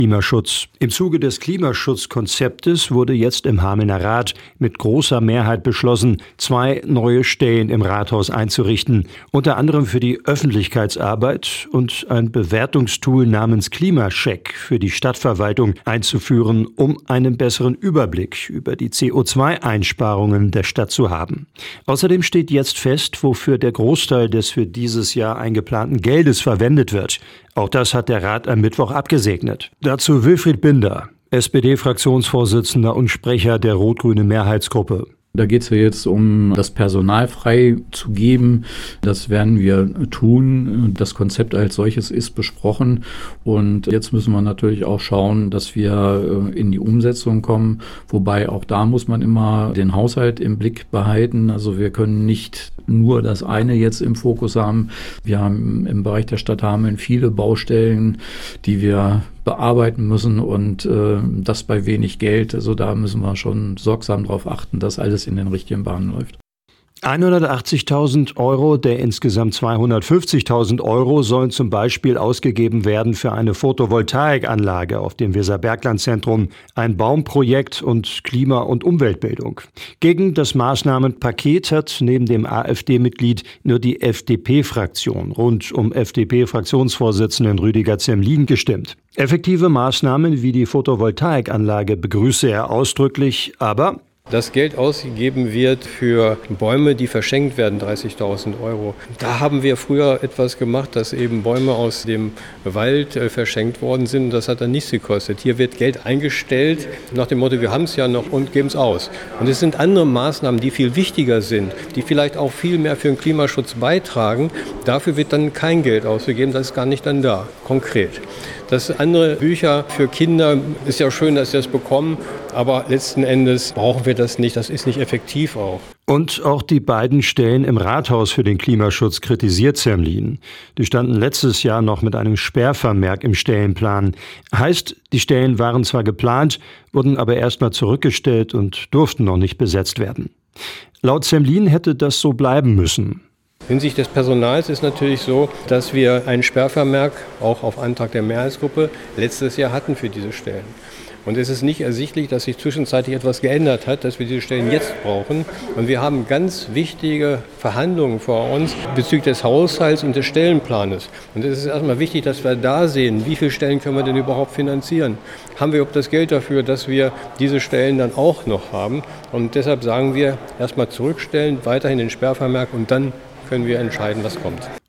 Klimaschutz. Im Zuge des Klimaschutzkonzeptes wurde jetzt im Hamelner Rat mit großer Mehrheit beschlossen, 2 neue Stellen im Rathaus einzurichten, unter anderem für die Öffentlichkeitsarbeit und ein Bewertungstool namens Klimacheck für die Stadtverwaltung einzuführen, um einen besseren Überblick über die CO2-Einsparungen der Stadt zu haben. Außerdem steht jetzt fest, wofür der Großteil des für dieses Jahr eingeplanten Geldes verwendet wird. Auch das hat der Rat am Mittwoch abgesegnet. Dazu Wilfried Binder, SPD-Fraktionsvorsitzender und Sprecher der rot-grünen Mehrheitsgruppe. Da geht es ja jetzt um das Personal frei zu geben. Das werden wir tun. Das Konzept als solches ist besprochen. Und jetzt müssen wir natürlich auch schauen, dass wir in die Umsetzung kommen. Wobei auch da muss man immer den Haushalt im Blick behalten. Also wir können nicht nur das eine jetzt im Fokus haben. Wir haben im Bereich der Stadt Hameln viele Baustellen, die wir bearbeiten müssen und das bei wenig Geld. Also da müssen wir schon sorgsam darauf achten, dass alles in den richtigen Bahnen läuft. 180.000 Euro der insgesamt 250.000 Euro sollen zum Beispiel ausgegeben werden für eine Photovoltaikanlage auf dem Weserbergland-Zentrum, ein Baumprojekt und Klima- und Umweltbildung. Gegen das Maßnahmenpaket hat neben dem AfD-Mitglied nur die FDP-Fraktion rund um FDP-Fraktionsvorsitzenden Rüdiger Zemlin gestimmt. Effektive Maßnahmen wie die Photovoltaikanlage begrüße er ausdrücklich, aber das Geld ausgegeben wird für Bäume, die verschenkt werden, 30.000 Euro. Da haben wir früher etwas gemacht, dass eben Bäume aus dem Wald verschenkt worden sind. Das hat dann nichts gekostet. Hier wird Geld eingestellt nach dem Motto, wir haben es ja noch und geben es aus. Und es sind andere Maßnahmen, die viel wichtiger sind, die vielleicht auch viel mehr für den Klimaschutz beitragen. Dafür wird dann kein Geld ausgegeben, das ist gar nicht dann da, konkret. Das andere Bücher für Kinder ist ja schön, dass sie das bekommen, aber letzten Endes brauchen wir das nicht, das ist nicht effektiv auch. Und auch die beiden Stellen im Rathaus für den Klimaschutz kritisiert Zemlin. Die standen letztes Jahr noch mit einem Sperrvermerk im Stellenplan. Heißt, die Stellen waren zwar geplant, wurden aber erstmal zurückgestellt und durften noch nicht besetzt werden. Laut Zemlin hätte das so bleiben müssen. Hinsichtlich des Personals ist natürlich so, dass wir ein Sperrvermerk auch auf Antrag der Mehrheitsgruppe letztes Jahr hatten für diese Stellen. Und es ist nicht ersichtlich, dass sich zwischenzeitlich etwas geändert hat, dass wir diese Stellen jetzt brauchen. Und wir haben ganz wichtige Verhandlungen vor uns bezüglich des Haushalts und des Stellenplanes. Und es ist erstmal wichtig, dass wir da sehen, wie viele Stellen können wir denn überhaupt finanzieren. Haben wir überhaupt das Geld dafür, dass wir diese Stellen dann auch noch haben? Und deshalb sagen wir, erstmal zurückstellen, weiterhin den Sperrvermerk und dann können wir entscheiden, was kommt.